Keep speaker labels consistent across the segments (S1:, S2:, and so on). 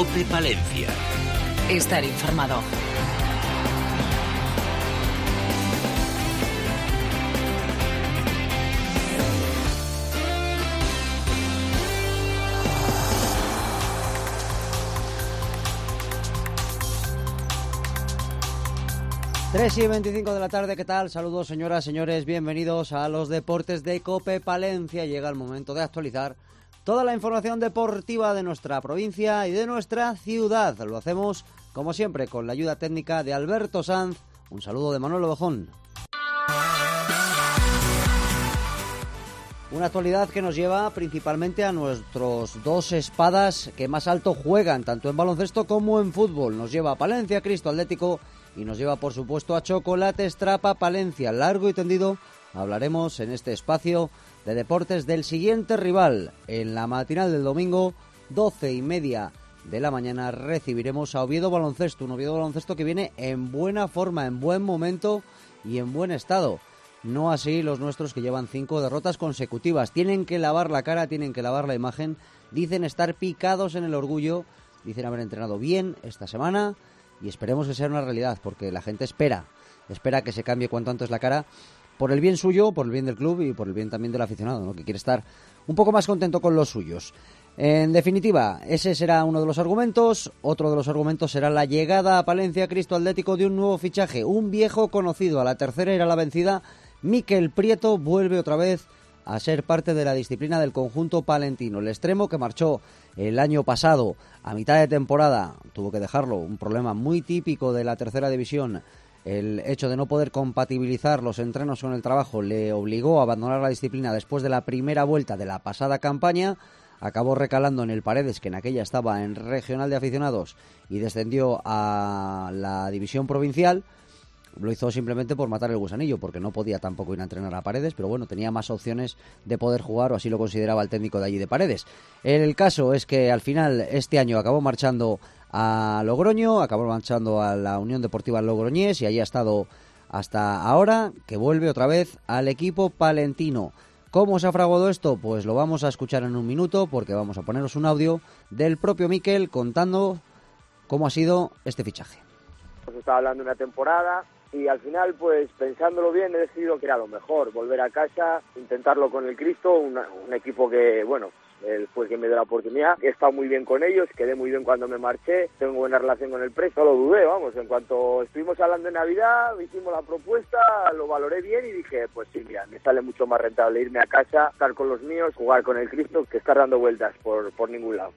S1: COPE Palencia.
S2: Estar informado.
S3: Tres y 25 de la tarde, ¿qué tal? Saludos, señoras, señores, bienvenidos a los deportes de COPE Palencia. Llega el momento de actualizar toda la información deportiva de nuestra provincia y de nuestra ciudad. Lo hacemos, como siempre, con la ayuda técnica de Alberto Sanz. Un saludo de Manuel Ovejón. Una actualidad que nos lleva principalmente a nuestros dos espadas que más alto juegan, tanto en baloncesto como en fútbol. Nos lleva a Palencia Cristo Atlético y nos lleva, por supuesto, a Chocolates Trapa Palencia. Largo y tendido hablaremos en este espacio de deportes del siguiente rival. En la matinal del domingo, 12:30 de la mañana, recibiremos a Oviedo Baloncesto. Un Oviedo Baloncesto que viene en buena forma, en buen momento y en buen estado. No así los nuestros, que llevan 5 derrotas consecutivas. Tienen que lavar la cara, tienen que lavar la imagen. Dicen estar picados en el orgullo. Dicen haber entrenado bien esta semana. Y esperemos que sea una realidad, porque la gente espera que se cambie cuanto antes la cara, por el bien suyo, por el bien del club y por el bien también del aficionado, ¿no?, que quiere estar un poco más contento con los suyos. En definitiva, ese será uno de los argumentos. Otro de los argumentos será la llegada a Palencia Cristo Atlético de un nuevo fichaje, un viejo conocido. A la tercera era la vencida. Mikel Prieto vuelve otra vez a ser parte de la disciplina del conjunto palentino. El extremo que marchó el año pasado a mitad de temporada, tuvo que dejarlo, un problema muy típico de la tercera división. El hecho de no poder compatibilizar los entrenos con el trabajo le obligó a abandonar la disciplina después de la primera vuelta de la pasada campaña. Acabó recalando en el Paredes, que en aquella estaba en regional de aficionados, y descendió a la división provincial. Lo hizo simplemente por matar el gusanillo, porque no podía tampoco ir a entrenar a Paredes, pero bueno, tenía más opciones de poder jugar, o así lo consideraba el técnico de allí de Paredes. El caso es que al final este año acabó marchando a Logroño, acabó marchando a la Unión Deportiva Logroñés y allí ha estado hasta ahora, que vuelve otra vez al equipo palentino. ¿Cómo se ha fraguado esto? Pues lo vamos a escuchar en un minuto, porque vamos a poneros un audio del propio Mikel contando cómo ha sido este fichaje.
S4: Pues estaba hablando de una temporada y al final, pues pensándolo bien, he decidido que era lo mejor, volver a casa, intentarlo con el Cristo, un equipo que, bueno, él fue quien me dio la oportunidad. He estado muy bien con ellos, quedé muy bien cuando me marché, tengo buena relación con el precio, no lo dudé, vamos, en cuanto estuvimos hablando de Navidad, hicimos la propuesta, lo valoré bien y dije, pues sí, mira, me sale mucho más rentable irme a casa, estar con los míos, jugar con el Cristo, que estar dando vueltas por ningún lado.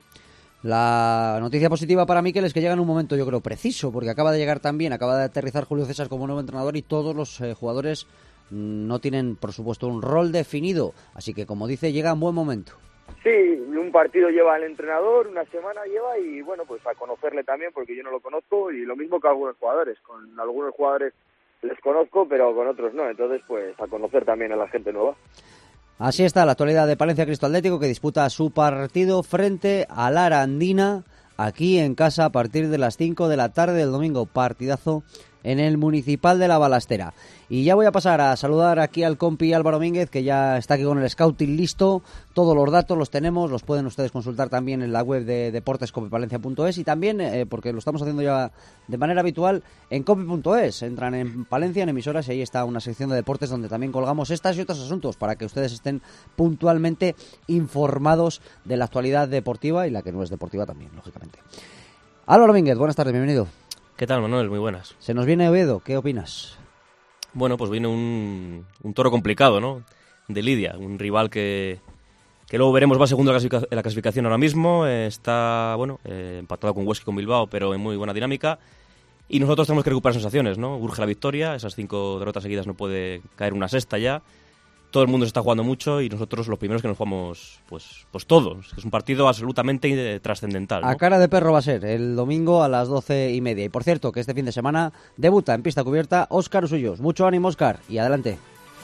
S3: La noticia positiva para Mikel es que llega en un momento, yo creo, preciso, porque acaba de llegar también, acaba de aterrizar Julio César como nuevo entrenador y todos los jugadores no tienen, por supuesto, un rol definido. Así que, como dice, llega en buen momento.
S4: Sí, un partido lleva el entrenador, una semana lleva y, bueno, pues a conocerle también, porque yo no lo conozco, y lo mismo que algunos jugadores. Con algunos jugadores les conozco, pero con otros no. Entonces, pues a conocer también a la gente nueva.
S3: Así está la actualidad de Palencia Cristo Atlético, que disputa su partido frente a la Arandina, aquí en casa, a partir de las 5 de la tarde del domingo. Partidazo en el Municipal de la Balastera. Y ya voy a pasar a saludar aquí al compi Álvaro Mínguez, que ya está aquí con el scouting listo. Todos los datos los tenemos, los pueden ustedes consultar también en la web de deportescopepalencia.es y también, porque lo estamos haciendo ya de manera habitual, en cope.es. Entran en Palencia, en emisoras, y ahí está una sección de deportes donde también colgamos estas y otros asuntos para que ustedes estén puntualmente informados de la actualidad deportiva y la que no es deportiva también, lógicamente. Álvaro Mínguez, buenas tardes, bienvenido.
S5: ¿Qué tal, Manuel? Muy buenas.
S3: Se nos viene Oviedo, ¿qué opinas?
S5: Bueno, pues viene un toro complicado, ¿no? De Lidia, un rival que luego veremos, va segundo en la clasificación ahora mismo, está, bueno, empatado con Huesca y con Bilbao, pero en muy buena dinámica, y nosotros tenemos que recuperar sensaciones, ¿no? Urge la victoria, esas 5 derrotas seguidas no puede caer una sexta ya. Todo el mundo se está jugando mucho y nosotros los primeros que nos jugamos, pues todos. Es un partido absolutamente trascendental, ¿no?
S3: A cara de perro va a ser el domingo a las 12:30. Y por cierto, que este fin de semana debuta en pista cubierta Óscar Usullos. Mucho ánimo, Óscar, y adelante.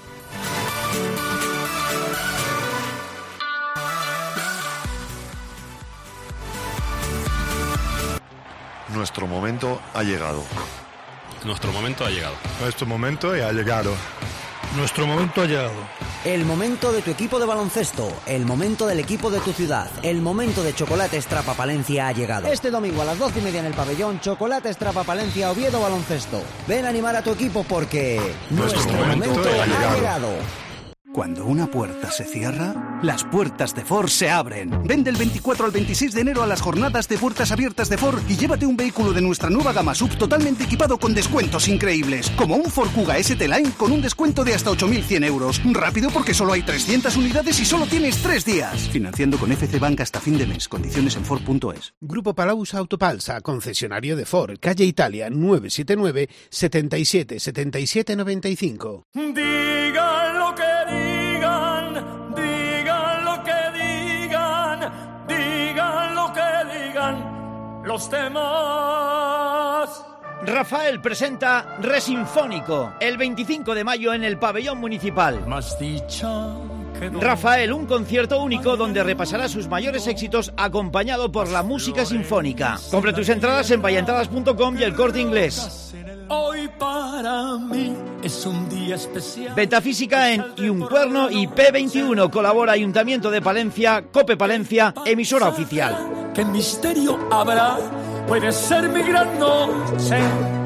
S6: Nuestro momento ha llegado.
S7: Nuestro momento ha llegado.
S8: Nuestro momento ha llegado.
S9: Nuestro momento ha llegado.
S3: El momento de tu equipo de baloncesto, el momento del equipo de tu ciudad, el momento de Chocolates Trapa Palencia ha llegado. Este domingo a las 12:30 en el pabellón, Chocolates Trapa Palencia Oviedo Baloncesto. Ven a animar a tu equipo porque nuestro momento ha llegado.
S1: Cuando una puerta se cierra, las puertas de Ford se abren. Ven del 24 al 26 de enero a las jornadas de puertas abiertas de Ford y llévate un vehículo de nuestra nueva gama SUV totalmente equipado con descuentos increíbles, como un Ford Kuga ST Line con un descuento de hasta 8.100 euros. Rápido porque solo hay 300 unidades y solo tienes 3 días. Financiando con FC Bank hasta fin de mes. Condiciones en Ford.es.
S7: Grupo Palaus Autopalsa, concesionario de Ford, calle Italia, 979 77 77 95.
S8: Digan lo que digan, digan lo que digan, digan lo que digan los demás.
S9: Rafael presenta Re Sinfónico el 25 de mayo en el pabellón municipal. Rafael, un concierto único donde repasará sus mayores éxitos acompañado por la música sinfónica. Compra tus entradas en vallaentradas.com y El Corte Inglés.
S8: Hoy para mí es un día especial.
S9: Venta física en Iuncuerno y P21. Colabora Ayuntamiento de Palencia, Cope Palencia, emisora oficial.
S8: ¿Qué misterio habrá? Puede ser mi gran noche.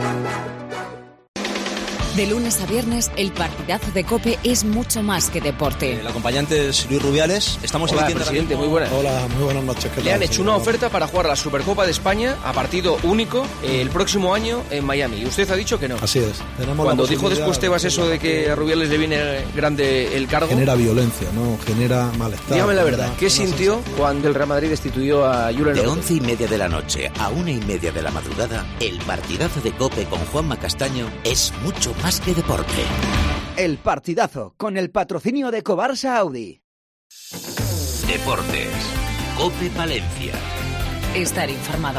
S2: De lunes a viernes, el partidazo de COPE es mucho más que deporte.
S10: El acompañante es Luis Rubiales. Estamos
S11: emitiendo... presidente, muy buenas.
S12: Hola, muy buenas noches.
S11: Le han hecho una oferta para jugar la Supercopa de España a partido único el próximo año en Miami. Y usted ha dicho que no.
S12: Así es.
S11: Cuando dijo después Tebas eso de que a Rubiales le viene grande el cargo...
S12: Genera violencia, ¿no? Genera malestar.
S11: Dígame la verdad, ¿qué sintió cuando el Real Madrid destituyó a Julen
S13: De 11:30 de la noche a 1:30 de la madrugada, el partidazo de COPE con Juanma Castaño es mucho más que deporte.
S14: El partidazo, con el patrocinio de Cobarsa Audi.
S13: Deportes. COPE Palencia.
S2: Estar informado.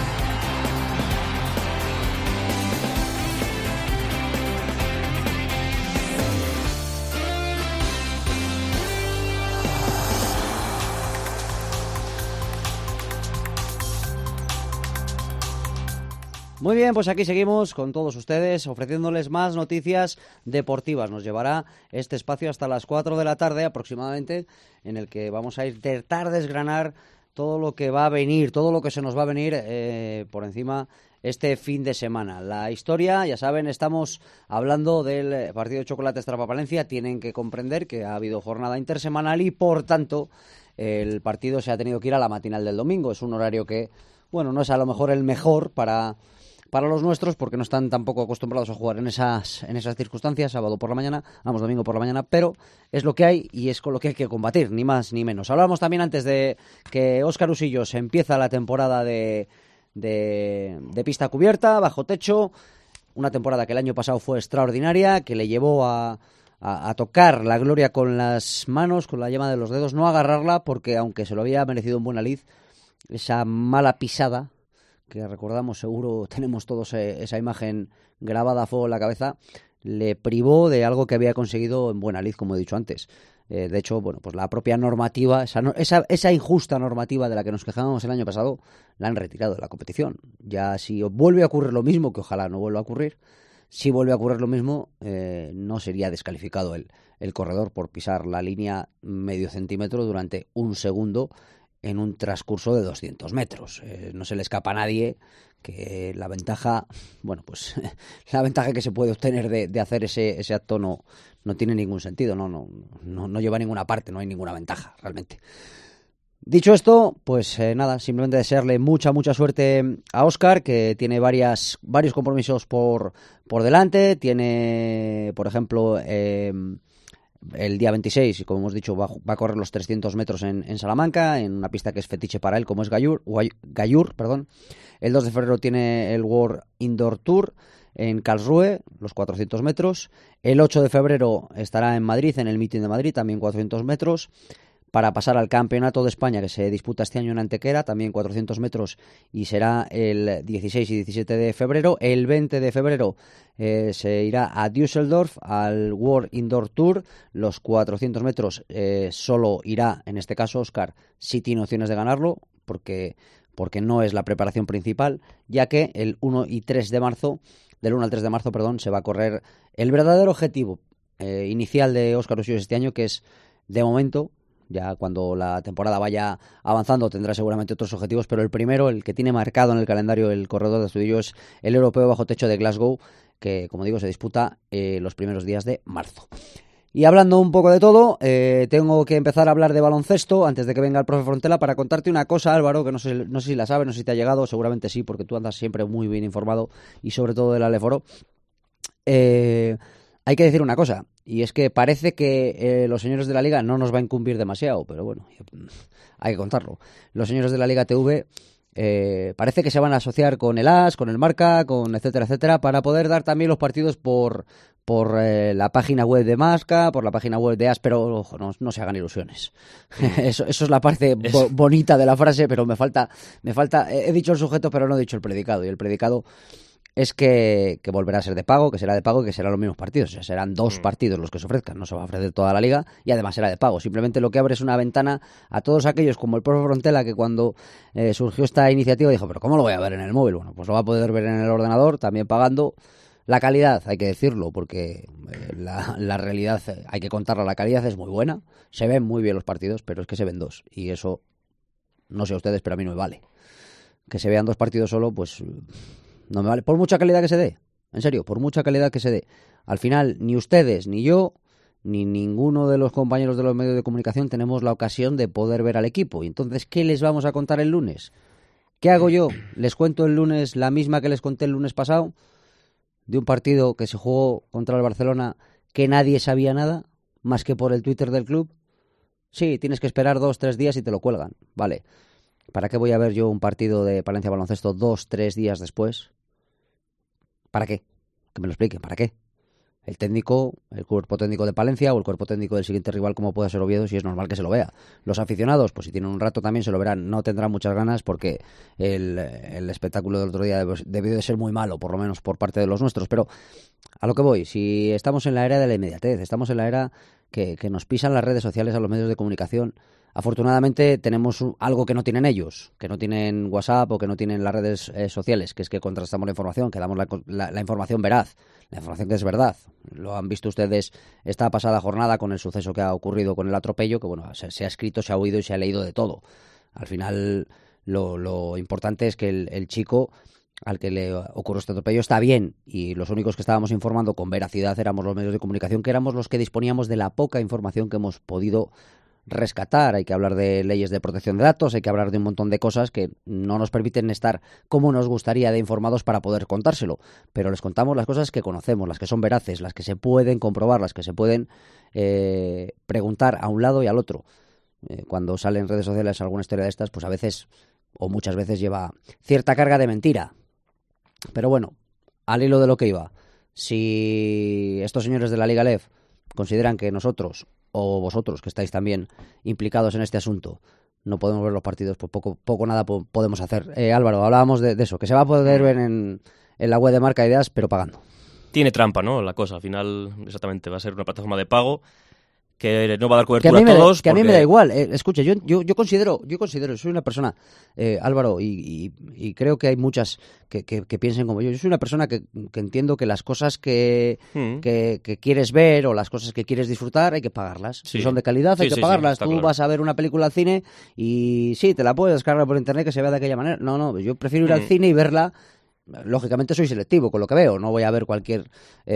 S3: Muy bien, pues aquí seguimos con todos ustedes ofreciéndoles más noticias deportivas. Nos llevará este espacio hasta las 4 de la tarde aproximadamente, en el que vamos a intentar desgranar todo lo que va a venir, todo lo que se nos va a venir por encima este fin de semana. La historia, ya saben, estamos hablando del partido de Chocolates Trapa Palencia. Tienen que comprender que ha habido jornada intersemanal y, por tanto, el partido se ha tenido que ir a la matinal del domingo. Es un horario que, bueno, no es a lo mejor el mejor para los nuestros, porque no están tampoco acostumbrados a jugar en esas circunstancias, domingo por la mañana, pero es lo que hay y es con lo que hay que combatir, ni más ni menos. Hablábamos también antes de que Óscar Usillos empieza la temporada de pista cubierta, bajo techo, una temporada que el año pasado fue extraordinaria, que le llevó a tocar la gloria con las manos, con la yema de los dedos, no agarrarla, porque aunque se lo había merecido en buena lid, esa mala pisada, que recordamos, seguro tenemos todos esa imagen grabada a fuego en la cabeza, le privó de algo que había conseguido en buena lid, como he dicho antes. De hecho, bueno, pues la propia normativa, esa injusta normativa de la que nos quejábamos el año pasado, la han retirado de la competición. Ya si vuelve a ocurrir lo mismo, que ojalá no vuelva a ocurrir, si vuelve a ocurrir lo mismo, no sería descalificado el corredor por pisar la línea medio centímetro durante un segundo en un transcurso de 200 metros. No se le escapa a nadie que la ventaja, bueno, pues la ventaja que se puede obtener de hacer ese acto no tiene ningún sentido, no lleva a ninguna parte, no hay ninguna ventaja realmente. Dicho esto, pues nada, simplemente desearle mucha suerte a Óscar, que tiene varios compromisos por delante. Tiene, por ejemplo, el día 26, como hemos dicho, va a correr los 300 metros en Salamanca, en una pista que es fetiche para él, como es Gallur. El 2 de febrero tiene el World Indoor Tour en Karlsruhe, los 400 metros. El 8 de febrero estará en Madrid, en el Meeting de Madrid, también 400 metros. Para pasar al Campeonato de España, que se disputa este año en Antequera, también 400 metros, y será el 16 y 17 de febrero. El 20 de febrero se irá a Düsseldorf, al World Indoor Tour. Los 400 metros solo irá, en este caso, Óscar, si tiene opciones de ganarlo, porque no es la preparación principal, ya que el 1 y 3 de marzo, del 1 al 3 de marzo, se va a correr el verdadero objetivo. inicial de Óscar Usíos este año, que es, de momento, ya cuando la temporada vaya avanzando tendrá seguramente otros objetivos, pero el primero, el que tiene marcado en el calendario el corredor de Astudillo, es el europeo bajo techo de Glasgow, que, como digo, se disputa los primeros días de marzo. Y hablando un poco de todo, tengo que empezar a hablar de baloncesto antes de que venga el profe Frontela para contarte una cosa, Álvaro, que no sé si la sabes, no sé si te ha llegado, seguramente sí, porque tú andas siempre muy bien informado y sobre todo del Aleforo. Hay que decir una cosa, y es que parece que los señores de la Liga no nos va a incumbir demasiado, pero bueno, hay que contarlo. Los señores de la Liga TV parece que se van a asociar con el AS, con el Marca, con etcétera, etcétera, para poder dar también los partidos por la página web de Marca, por la página web de AS, pero ojo, no se hagan ilusiones. Eso es la parte bonita de la frase, pero me falta, he dicho el sujeto, pero no he dicho el predicado, y el predicado es que volverá a ser de pago, que será de pago y que serán los mismos partidos. O sea, serán 2 partidos los que se ofrezcan. No se va a ofrecer toda la liga y además será de pago. Simplemente lo que abre es una ventana a todos aquellos como el profe Frontela, que cuando surgió esta iniciativa dijo, pero ¿cómo lo voy a ver en el móvil? Bueno, pues lo va a poder ver en el ordenador, también pagando. La calidad, hay que decirlo, porque la realidad, hay que contarla, la calidad es muy buena. Se ven muy bien los partidos, pero es que se ven 2. Y eso, no sé a ustedes, pero a mí no me vale. Que se vean 2 partidos solo, pues no me vale, por mucha calidad que se dé, en serio, por mucha calidad que se dé. Al final, ni ustedes, ni yo, ni ninguno de los compañeros de los medios de comunicación tenemos la ocasión de poder ver al equipo. Y entonces, ¿qué les vamos a contar el lunes? ¿Qué hago yo? ¿Les cuento el lunes la misma que les conté el lunes pasado? De un partido que se jugó contra el Barcelona que nadie sabía nada, más que por el Twitter del club. Sí, tienes que esperar 2-3 días y te lo cuelgan, vale. ¿Para qué voy a ver yo un partido de Palencia Baloncesto 2-3 días después? ¿Para qué? Que me lo expliquen, ¿para qué? El técnico, el cuerpo técnico de Palencia o el cuerpo técnico del siguiente rival como pueda ser Oviedo, si es normal que se lo vea. Los aficionados, pues si tienen un rato también se lo verán. No tendrán muchas ganas porque el espectáculo del otro día debió de ser muy malo, por lo menos por parte de los nuestros. Pero a lo que voy, si estamos en la era de la inmediatez, estamos en la era que nos pisan las redes sociales a los medios de comunicación. Afortunadamente tenemos algo que no tienen ellos, que no tienen WhatsApp o que no tienen las redes sociales, que es que contrastamos la información, que damos la información veraz, la información que es verdad. Lo han visto ustedes esta pasada jornada con el suceso que ha ocurrido con el atropello, que bueno, se ha escrito, se ha oído y se ha leído de todo. Al final lo importante es que el chico al que le ocurrió este atropello está bien, y los únicos que estábamos informando con veracidad éramos los medios de comunicación, que éramos los que disponíamos de la poca información que hemos podido rescatar. Hay que hablar de leyes de protección de datos, hay que hablar de un montón de cosas que no nos permiten estar como nos gustaría de informados para poder contárselo, pero les contamos las cosas que conocemos, las que son veraces, las que se pueden comprobar, las que se pueden preguntar a un lado y al otro. Cuando sale en redes sociales alguna historia de estas, pues a veces o muchas veces lleva cierta carga de mentira, pero bueno, al hilo de lo que iba, si estos señores de la Liga LEF consideran que nosotros o vosotros, que estáis también implicados en este asunto, no podemos ver los partidos, pues poco nada podemos hacer. Álvaro, hablábamos de eso, que se va a poder ver en la web de Marca Ideas, pero pagando.
S5: Tiene trampa, ¿no? La cosa, al final, exactamente, va a ser una plataforma de pago que no va a dar cobertura a todos.
S3: Que a mí me da igual. Escucha, yo considero, soy una persona, Álvaro, y creo que hay muchas que piensen como yo. Yo soy una persona que entiendo que las cosas que quieres ver o las cosas que quieres disfrutar hay que pagarlas.
S5: Sí.
S3: Si son de calidad hay que pagarlas. Tú vas a ver una película al cine y sí, te la puedes descargar por internet que se vea de aquella manera. No, yo prefiero ir al cine y verla. Lógicamente soy selectivo con lo que veo. No voy a ver cualquier,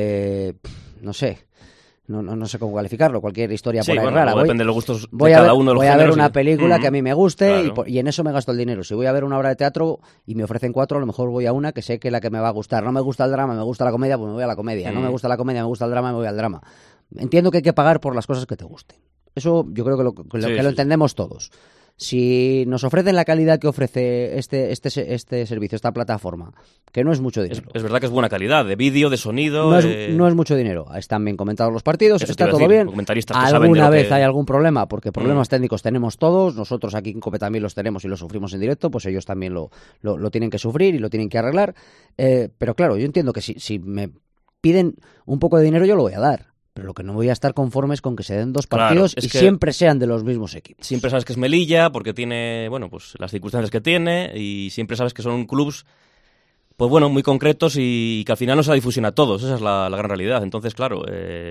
S3: no sé cómo calificarlo, cualquier historia por ahí rara.
S5: Depende de los gustos de cada uno de los
S3: voy a ver una película que a mí me guste,
S5: claro.
S3: y en eso me gasto el dinero. Si voy a ver una obra de teatro y me ofrecen 4, a lo mejor voy a una que sé que es la que me va a gustar. No me gusta el drama, me gusta la comedia, pues me voy a la comedia. No me gusta la comedia, me gusta el drama, me voy al drama. Entiendo que hay que pagar por las cosas que te gusten. Eso yo creo que lo entendemos todos. Si nos ofrecen la calidad que ofrece este servicio, esta plataforma, que no es mucho dinero.
S5: Es verdad que es buena calidad, de vídeo, de sonido.
S3: No es mucho dinero. Están bien comentados los partidos, está todo bien.
S5: Alguna
S3: vez hay algún problema, porque problemas técnicos tenemos todos. Nosotros aquí en COPE también los tenemos y los sufrimos en directo, pues ellos también lo tienen que sufrir y lo tienen que arreglar. Pero claro, yo entiendo que si me piden un poco de dinero, yo lo voy a dar. Pero lo que no voy a estar conforme es con que se den 2 partidos y siempre sean de los mismos equipos.
S5: Siempre sabes que es Melilla porque tiene, bueno, pues las circunstancias que tiene, y siempre sabes que son clubs pues bueno, muy concretos y que al final no se da difusión a todos. Esa es la gran realidad. Entonces, claro,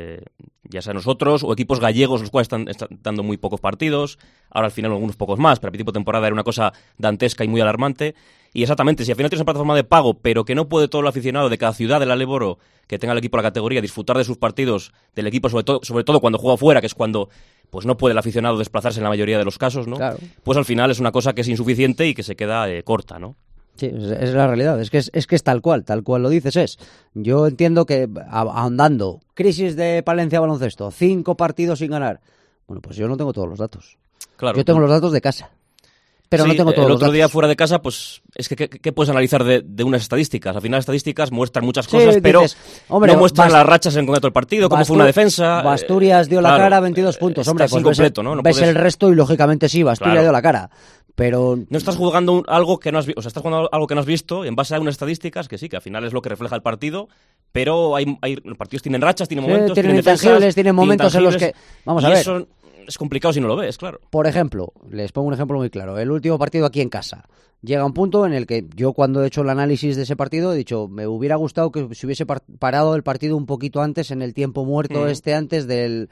S5: ya sea nosotros o equipos gallegos, los cuales están dando muy pocos partidos, ahora al final algunos pocos más, pero al principio de temporada era una cosa dantesca y muy alarmante. Y exactamente, si al final tienes una plataforma de pago, pero que no puede todo el aficionado de cada ciudad del Aleboro que tenga el equipo de la categoría disfrutar de sus partidos del equipo, sobre todo cuando juega fuera, que es cuando pues no puede el aficionado desplazarse en la mayoría de los casos, ¿no?
S3: Claro.
S5: Pues al final es una cosa que es insuficiente y que se queda corta, ¿no?
S3: Sí, es la realidad, es que es tal cual lo dices es. Yo entiendo que ahondando, crisis de Palencia Baloncesto, 5 partidos sin ganar. Bueno, pues yo no tengo todos los datos.
S5: Claro.
S3: Yo tengo los datos de casa. Pero
S5: sí,
S3: no tengo todos los datos.
S5: El otro día fuera de casa, pues es que ¿qué puedes analizar de unas estadísticas? Al final las estadísticas muestran muchas cosas, pero
S3: dices, hombre,
S5: no muestran las rachas en concreto del partido, cómo fue una defensa.
S3: Asturias dio la cara, 22 puntos. Hombre, pues
S5: incompleto, ¿no?
S3: Ves el resto y lógicamente sí, Asturias dio la cara. Pero
S5: no estás jugando algo que no has visto, o sea, estás jugando algo que no has visto en base a unas estadísticas que sí, que al final es lo que refleja el partido, pero los partidos tienen rachas, tienen momentos,
S3: tienen intangibles, tienen momentos en los que vamos a ver.
S5: Eso es complicado si no lo ves, claro.
S3: Por ejemplo, les pongo un ejemplo muy claro. El último partido aquí en casa. Llega un punto en el que yo cuando he hecho el análisis de ese partido he dicho, me hubiera gustado que se hubiese parado el partido un poquito antes en el tiempo muerto antes del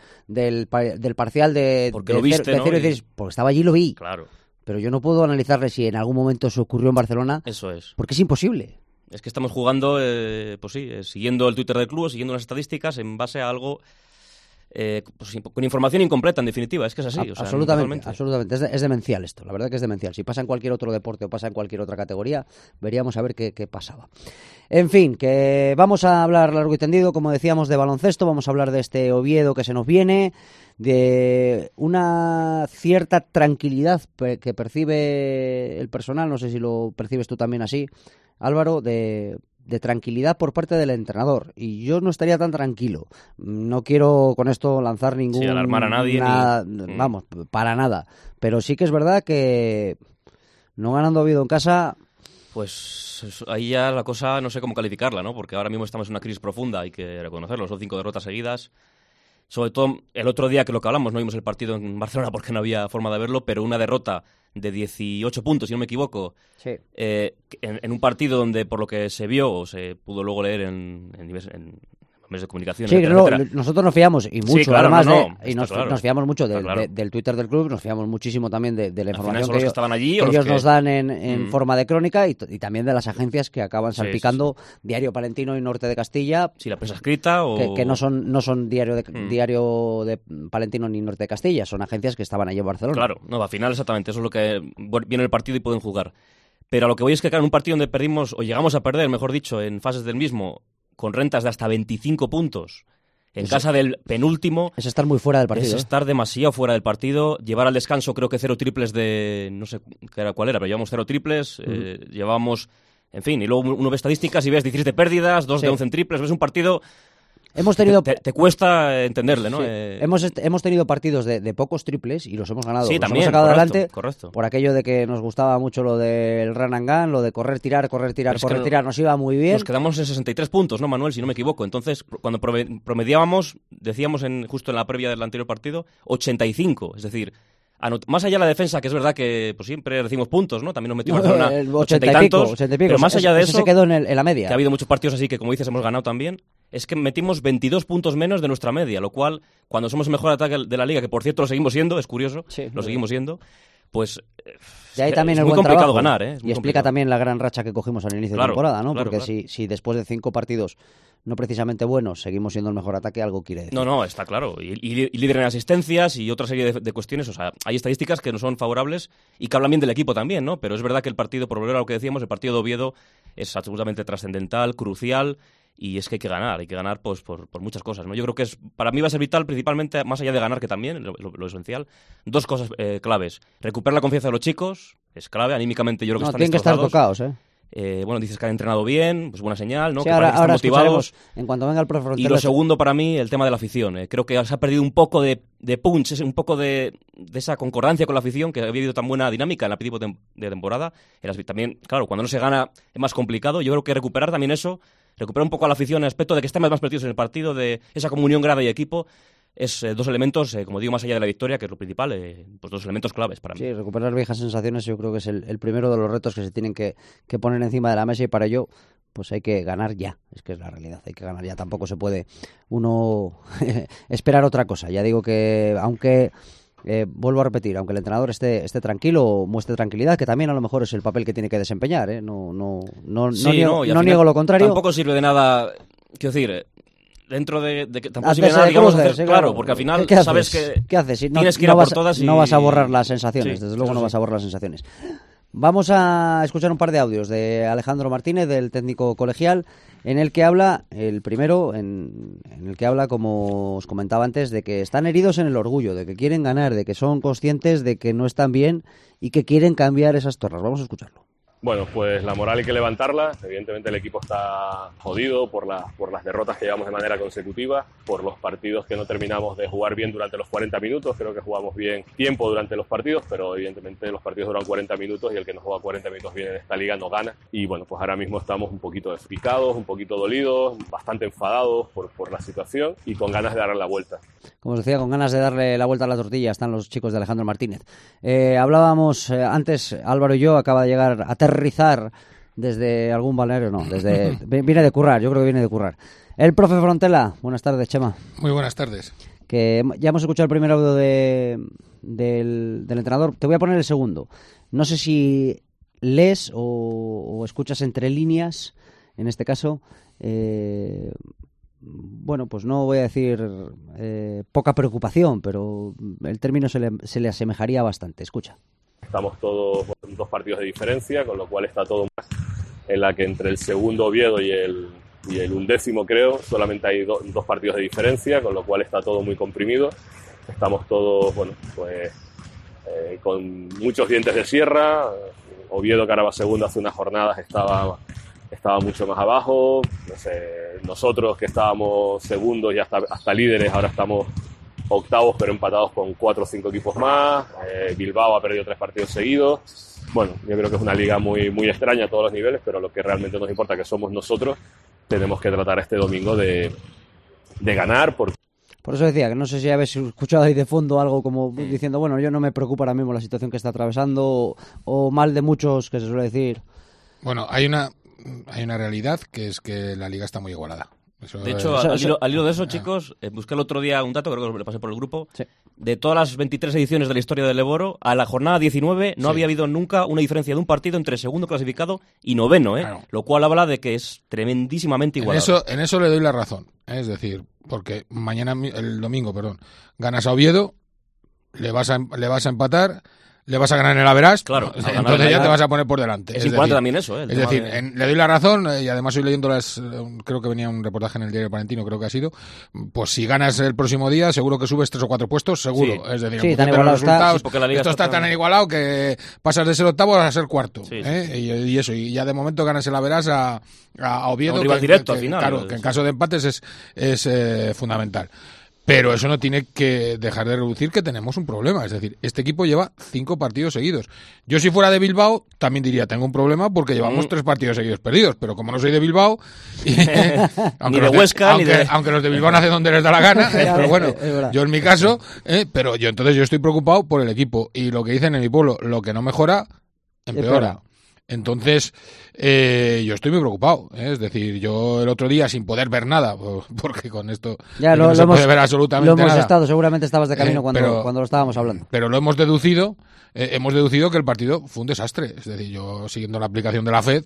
S3: parcial de
S5: porque lo viste, ¿no?
S3: Porque estaba allí y lo vi.
S5: Claro.
S3: Pero yo no puedo analizarle si en algún momento se ocurrió en Barcelona.
S5: Eso es.
S3: Porque es imposible.
S5: Es que estamos jugando, pues sí, siguiendo el Twitter del club, siguiendo unas estadísticas en base a algo pues, con información incompleta, en definitiva. Es que es así. O sea,
S3: absolutamente. Es demencial esto. La verdad que es demencial. Si pasa en cualquier otro deporte o pasa en cualquier otra categoría, veríamos a ver qué pasaba. En fin, que vamos a hablar largo y tendido, como decíamos, de baloncesto. Vamos a hablar de este Oviedo que se nos viene, de una cierta tranquilidad que percibe el personal. No sé si lo percibes tú también así, Álvaro, de tranquilidad por parte del entrenador, y yo no estaría tan tranquilo. No quiero con esto lanzar ningún...
S5: Sí, alarmar a nadie.
S3: Vamos, para nada. Pero sí que es verdad que no ganando Oviedo en casa...
S5: Pues ahí ya la cosa no sé cómo calificarla, ¿no? Porque ahora mismo estamos en una crisis profunda, hay que reconocerlo. Son 5 derrotas seguidas. Sobre todo el otro día que lo que hablamos, no vimos el partido en Barcelona porque no había forma de verlo, pero una derrota de 18 puntos, si no me equivoco,
S3: sí.
S5: En un partido donde, por lo que se vio o se pudo luego leer en medios de comunicación.
S3: Sí, nosotros nos fiamos, y mucho,
S5: sí, claro,
S3: además,
S5: claro.
S3: Nos fiamos mucho del Twitter del club, nos fiamos muchísimo también de la información
S5: que estaban allí,
S3: ellos nos dan en forma de crónica y también de las agencias que acaban salpicando Diario Palentino y Norte de Castilla.
S5: Sí, la prensa escrita o...
S3: Que no son Diario de Palentino ni Norte de Castilla, son agencias que estaban allí en Barcelona.
S5: Claro, no, al final exactamente, eso es lo que viene el partido y pueden jugar. Pero a lo que voy es que, claro, en un partido donde perdimos, o llegamos a perder, mejor dicho, en fases del mismo, con rentas de hasta 25 puntos, en casa del penúltimo...
S3: Es estar muy fuera del partido.
S5: Es estar demasiado fuera del partido. Llevar al descanso creo que 0 triples de... No sé cuál era, pero llevamos 0 triples. Llevábamos... En fin, y luego uno ve estadísticas y ves 17 pérdidas, 2 de 11 en triples. Ves un partido...
S3: Hemos tenido...
S5: Te cuesta entenderle, ¿no?
S3: Sí. Hemos tenido partidos de pocos triples y los hemos ganado.
S5: Sí,
S3: los
S5: también,
S3: hemos sacado adelante
S5: correcto.
S3: Por aquello de que nos gustaba mucho lo del run and gun, lo de correr, tirar, nos iba muy bien.
S5: Nos quedamos en 63 puntos, ¿no, Manuel? Si no me equivoco. Entonces, cuando promediábamos, decíamos justo en la previa del anterior partido, 85. Es decir... Más allá de la defensa, que es verdad que pues siempre recibimos puntos, ¿no? También nos metimos en una 80 y tantos. Pero más allá de eso,
S3: se quedó en la media.
S5: Que ha habido muchos partidos así que, como dices, hemos ganado también. Es que metimos 22 puntos menos de nuestra media, lo cual, cuando somos el mejor ataque de la liga, que por cierto lo seguimos siendo, es curioso, lo seguimos siendo, pues
S3: de ahí también
S5: es
S3: el
S5: muy
S3: buen
S5: complicado
S3: trabajo,
S5: ganar, ¿eh?
S3: Y explica también la gran racha que cogimos al inicio de temporada, ¿no? Porque si después de 5 partidos no precisamente buenos, seguimos siendo el mejor ataque, algo quiere decir.
S5: No, está claro. Y líder en asistencias y otra serie de cuestiones. O sea, hay estadísticas que no son favorables y que hablan bien del equipo también, ¿no? Pero es verdad que el partido, por volver a lo que decíamos, el partido de Oviedo es absolutamente trascendental, crucial, y es que hay que ganar pues por muchas cosas, ¿no? Yo creo que para mí va a ser vital, principalmente, más allá de ganar, que también, lo esencial, 2 cosas claves. Recuperar la confianza de los chicos, es clave, anímicamente yo creo que están
S3: tienen que estar tocados,
S5: bueno, dices que han entrenado bien, pues buena señal, ¿no?
S3: Sí,
S5: que
S3: ahora
S5: motivados.
S3: En cuanto venga el profe Fronteras.
S5: Y lo segundo para mí, el tema de la afición. Creo que se ha perdido un poco de punch, un poco de esa concordancia con la afición, que había habido tan buena dinámica en la principio de temporada. También, claro, cuando no se gana es más complicado. Yo creo que recuperar también eso, recuperar un poco a la afición en el aspecto de que estemos más perdidos en el partido, de esa comunión grada y equipo. Es 2 elementos, como digo, más allá de la victoria, que es lo principal, pues 2 elementos claves para mí.
S3: Sí, recuperar viejas sensaciones yo creo que es el primero de los retos que se tienen que poner encima de la mesa, y para ello pues hay que ganar ya. Es que es la realidad, hay que ganar ya. Tampoco se puede uno esperar otra cosa. Ya digo que, aunque... vuelvo a repetir, aunque el entrenador esté tranquilo, muestre tranquilidad, que también a lo mejor es el papel que tiene que desempeñar, ¿eh? No niego lo contrario.
S5: Tampoco sirve de nada, quiero decir, dentro de que tampoco sirve de nada, digamos, claro, porque al final sabes que
S3: ¿qué haces?
S5: tienes que ir a por todas y...
S3: No vas a borrar las sensaciones,
S5: sí,
S3: desde luego no vas a borrar las sensaciones. Vamos a escuchar un par de audios de Alejandro Martínez, del técnico colegial, en el que habla, el primero, en el que habla, como os comentaba antes, de que están heridos en el orgullo, de que quieren ganar, de que son conscientes de que no están bien y que quieren cambiar esas torres. Vamos a escucharlo.
S15: Bueno, pues la moral hay que levantarla. Evidentemente el equipo está jodido por las derrotas que llevamos de manera consecutiva, por los partidos que no terminamos de jugar bien durante los 40 minutos. Creo que jugamos bien tiempo durante los partidos, pero evidentemente los partidos duran 40 minutos y el que no juega 40 minutos bien en esta liga no gana. Y bueno, pues ahora mismo estamos un poquito despicados, un poquito dolidos, bastante enfadados por la situación y con ganas de darle la vuelta.
S3: Como os decía, con ganas de darle la vuelta a la tortilla están los chicos de Alejandro Martínez. Hablábamos antes, Álvaro y yo, acaba de llegar a aterrizar desde algún balneario, viene de currar, yo creo que viene de currar. El profe Frontela, buenas tardes, Chema.
S16: Muy buenas tardes.
S3: Que ya hemos escuchado el primer audio del entrenador, te voy a poner el segundo. No sé si lees o escuchas entre líneas, en este caso, bueno, pues no voy a decir poca preocupación, pero el término se le asemejaría bastante. Escucha.
S15: Estamos todos con 2 partidos de diferencia, con lo cual está todo más en la que entre el segundo Oviedo y el 11º, creo, solamente hay 2 partidos de diferencia, con lo cual está todo muy comprimido. Estamos todos, bueno, pues con muchos dientes de sierra. Oviedo, que ahora va segundo, hace unas jornadas estaba mucho más abajo. No sé, nosotros que estábamos segundos y hasta líderes, ahora estamos octavos, pero empatados con 4 o 5 equipos más. Bilbao ha perdido 3 partidos seguidos. Bueno, yo creo que es una liga muy, muy extraña a todos los niveles, pero lo que realmente nos importa, que somos nosotros, tenemos que tratar este domingo de ganar. Por
S3: eso decía, que no sé si habéis escuchado ahí de fondo algo como diciendo, bueno, yo no me preocupa ahora mismo la situación que está atravesando, o mal de muchos, que se suele decir.
S16: Bueno, hay una realidad, que es que la liga está muy igualada.
S5: De hecho, al hilo de eso, chicos, busqué el otro día un dato, creo que lo pasé por el grupo. Sí. De todas las 23 ediciones de la historia del Eboro, a la jornada 19 no había habido nunca una diferencia de un partido entre segundo clasificado y noveno, Claro. Lo cual habla de que es tremendísimamente igualado.
S16: En eso le doy la razón, es decir, porque el domingo, ganas a Oviedo, le vas a empatar, le vas a ganar en el Average,
S5: claro,
S16: entonces ya te vas a poner por delante.
S5: Es importante también eso.
S16: Es decir, le doy la razón, y además estoy leyendo creo que venía un reportaje en el diario Palentino, creo que ha sido, pues si ganas el próximo día, seguro que subes 3 o 4 puestos, seguro. Sí. Es decir,
S3: tan igualado
S16: resultados, esto está tan igualado que pasas de ser octavo a ser cuarto. Sí. Y eso, y ya de momento ganas el Average a Oviedo.
S5: Un rival directo al final.
S16: Claro, que en caso de empates es fundamental. Pero eso no tiene que dejar de reducir que tenemos un problema. Es decir, este equipo lleva 5 partidos seguidos. Yo, si fuera de Bilbao, también diría, tengo un problema porque llevamos 3 partidos seguidos perdidos. Pero como no soy de Bilbao,
S5: ni de Huesca,
S16: aunque los de Bilbao nacen donde les da la gana, pero bueno, yo en mi caso, pero yo estoy preocupado por el equipo. Y lo que dicen en mi pueblo, lo que no mejora, empeora. Entonces, yo estoy muy preocupado. Es decir, yo el otro día, sin poder ver nada, porque con esto
S3: ya
S16: no se puede ver absolutamente nada.
S3: Lo hemos estado, seguramente estabas de camino cuando lo estábamos hablando.
S16: Pero lo hemos deducido que el partido fue un desastre. Es decir, yo siguiendo la aplicación de la FED,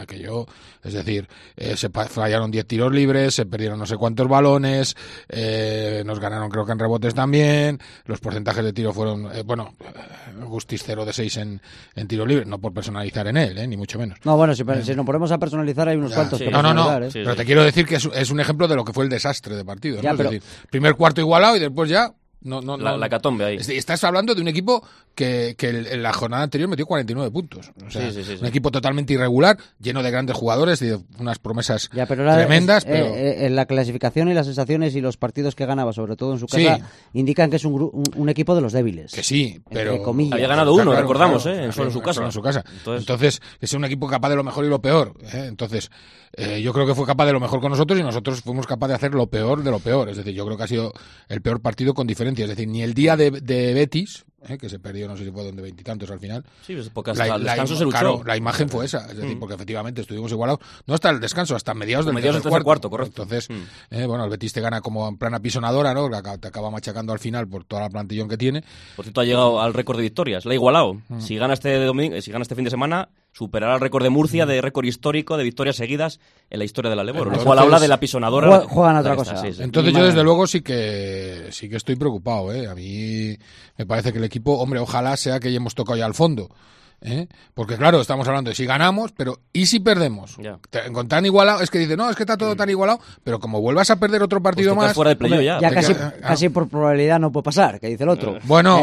S16: se fallaron 10 tiros libres, se perdieron no sé cuántos balones, nos ganaron creo que en rebotes también, los porcentajes de tiro fueron, Gustis 0 de 6 en tiro libre, no por personalizar en él, ni mucho menos.
S3: No, bueno, si nos ponemos a personalizar hay unos cuantos.
S16: Sí. No, pero te quiero decir que es un ejemplo de lo que fue el desastre de partido. ¿No? Es decir, primer cuarto igualado y después ya...
S5: La hecatombe ahí.
S16: Estás hablando de un equipo que en la jornada anterior metió 49 puntos. O sea, un equipo totalmente irregular, lleno de grandes jugadores y de unas promesas tremendas. Pero
S3: en la clasificación y las sensaciones y los partidos que ganaba, sobre todo en su casa, indican que es un equipo de los débiles.
S16: Que sí, pero...
S5: Había ganado uno, recordamos, en su casa.
S16: Entonces, es un equipo capaz de lo mejor y lo peor. Entonces, yo creo que fue capaz de lo mejor con nosotros y nosotros fuimos capaces de hacer lo peor de lo peor. Es decir, yo creo que ha sido el peor partido con diferencia. Es decir, ni el día de Betis, que se perdió, no sé si fue donde 20 y tantos al final.
S5: Sí, porque hasta el descanso se luchó.
S16: Claro, la imagen fue esa, es decir, porque efectivamente estuvimos igualados, no hasta el descanso, hasta mediados del tercer cuarto, correcto. Entonces, bueno, el Betis te gana como en plan apisonadora, ¿no? Te acaba machacando al final por toda la plantillón que tiene.
S5: Por cierto, ha llegado al récord de victorias, la ha igualado. Si gana este fin de semana, superará el récord de Murcia de récord histórico de victorias seguidas en la historia del Aleboro, lo cual habla de la apisonadora.
S3: Juegan a otra cosa.
S5: Sí.
S16: Entonces yo desde luego sí que estoy preocupado, A mí me parece que el equipo, hombre, ojalá sea que ya hemos tocado ya al fondo. Porque claro, estamos hablando de si ganamos, pero ¿y si perdemos? Con tan igualado, es que dice, no, es que está todo tan igualado, pero como vuelvas a perder otro partido más...
S5: fuera de playoff ya.
S3: Casi por probabilidad no puede pasar, que dice el otro.
S16: Bueno.